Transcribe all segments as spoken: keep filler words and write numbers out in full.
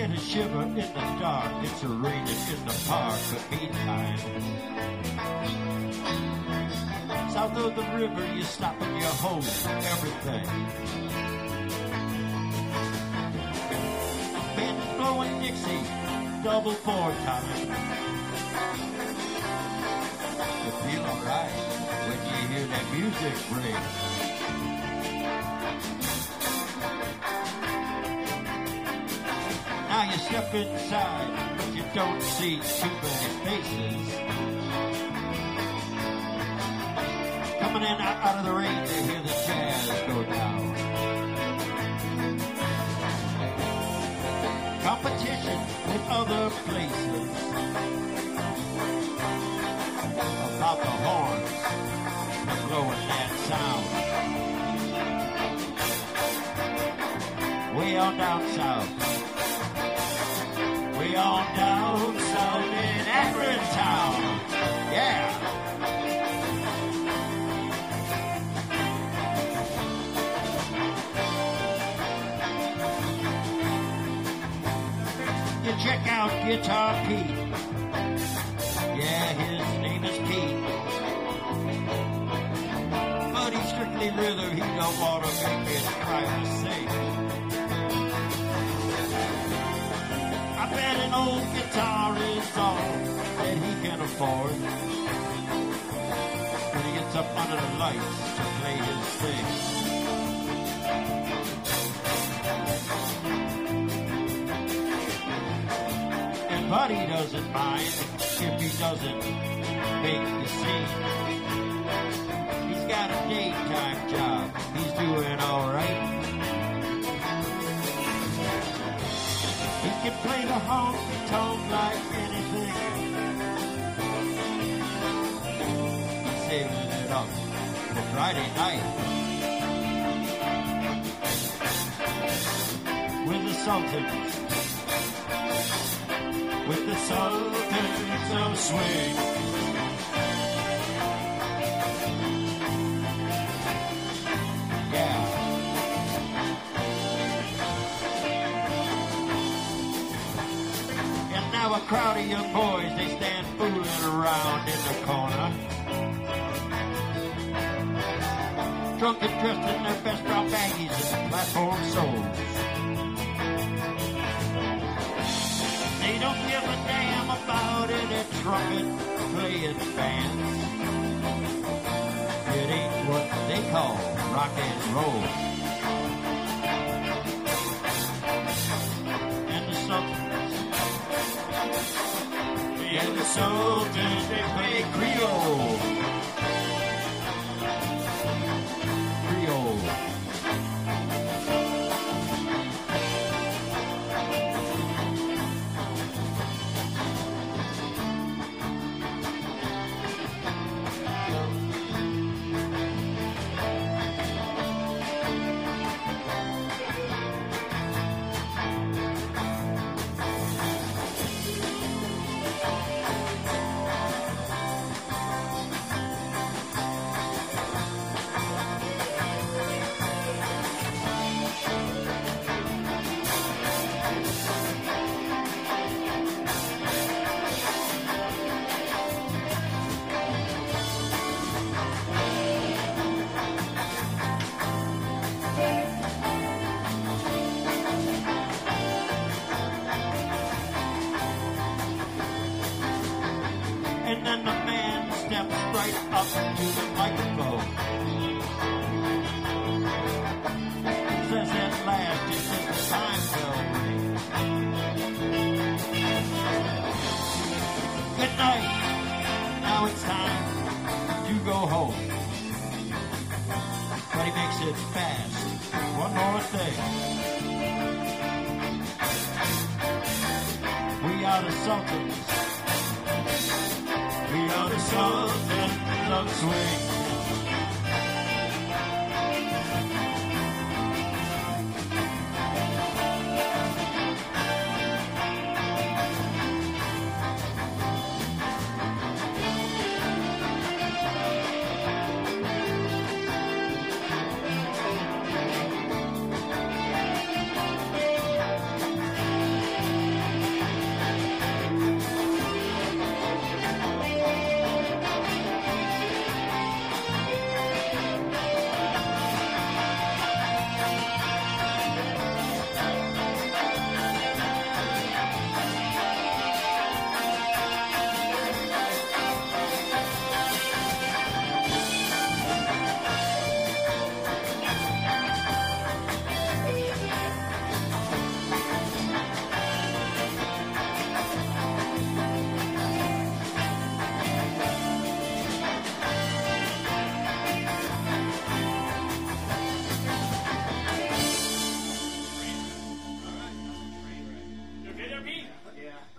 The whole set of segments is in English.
get a shiver in the dark. It's a raining in the park, but meantime, south of the river, you stop and you hold everything. Band blowing Dixie, double four time. You feel alright when you hear that music ring. Now you step inside, but you don't see too many faces. Coming in out, out of the rain, they hear the jazz go down. Competition with other places. About the horns and blowing that sound. Way on down south. Way on down south in Akron town. Yeah. You check out Guitar Pete. Yeah, his name is Pete. But he's strictly rhythm, he don't want to make it try to sing. I bet an old guitar is all that he can afford when he gets up under the lights to play his thing. And Buddy doesn't mind if he doesn't make the scene. He's got a daytime job, he's doing alright. He can play the honky-tonk like anything. He's saving it up for Friday night with the Sultans, with the Sultans of Swing. Yeah. Now a crowd of young boys, they stand fooling around in the corner. Drunk and dressed in their best brown baggies and platform soles. They don't give a damn about any trumpet playing bands. It ain't what they call rock and roll. And the Sultans, and the Sultans, they play Creole. Creole.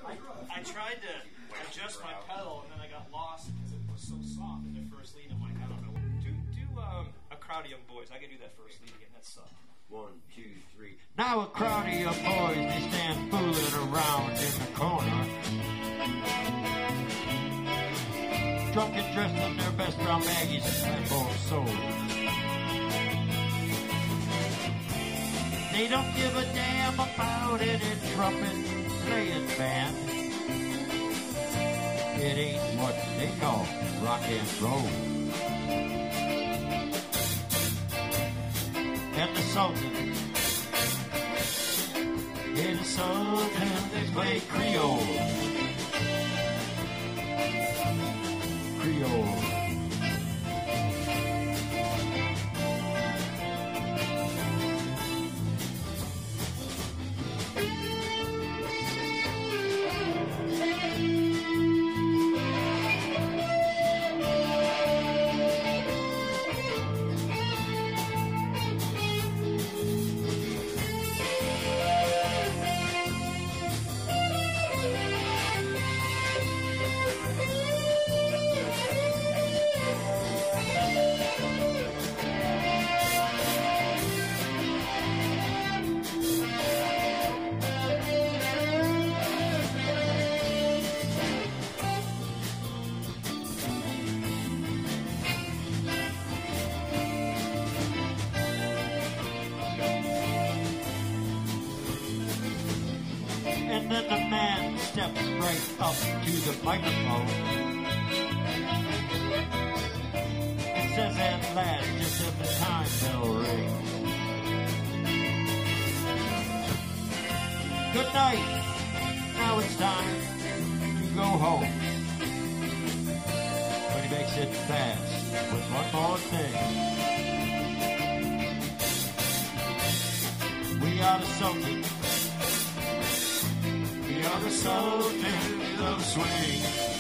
I, I tried to adjust my pedal, and then I got lost because it was so soft in the first lead. I'm like, I don't know. Do do um, a crowd of young boys. I can do that first lead again. That sucked. One, two, three. Now a crowd of young boys, they stand fooling around in the corner. Drunk and dressed in their best brown baggies and flamboyant souls. They don't give a damn about any trumpet playing band. It ain't what they call rock and roll. And the Sultans, yeah, the Sultans, they play Creole. Creole. And then the man steps right up to the microphone and says at last, just as the time bell rings, good night, now it's time to go home. But he makes it fast with one more thing. We are the Sultans. We are the Sultans of swing.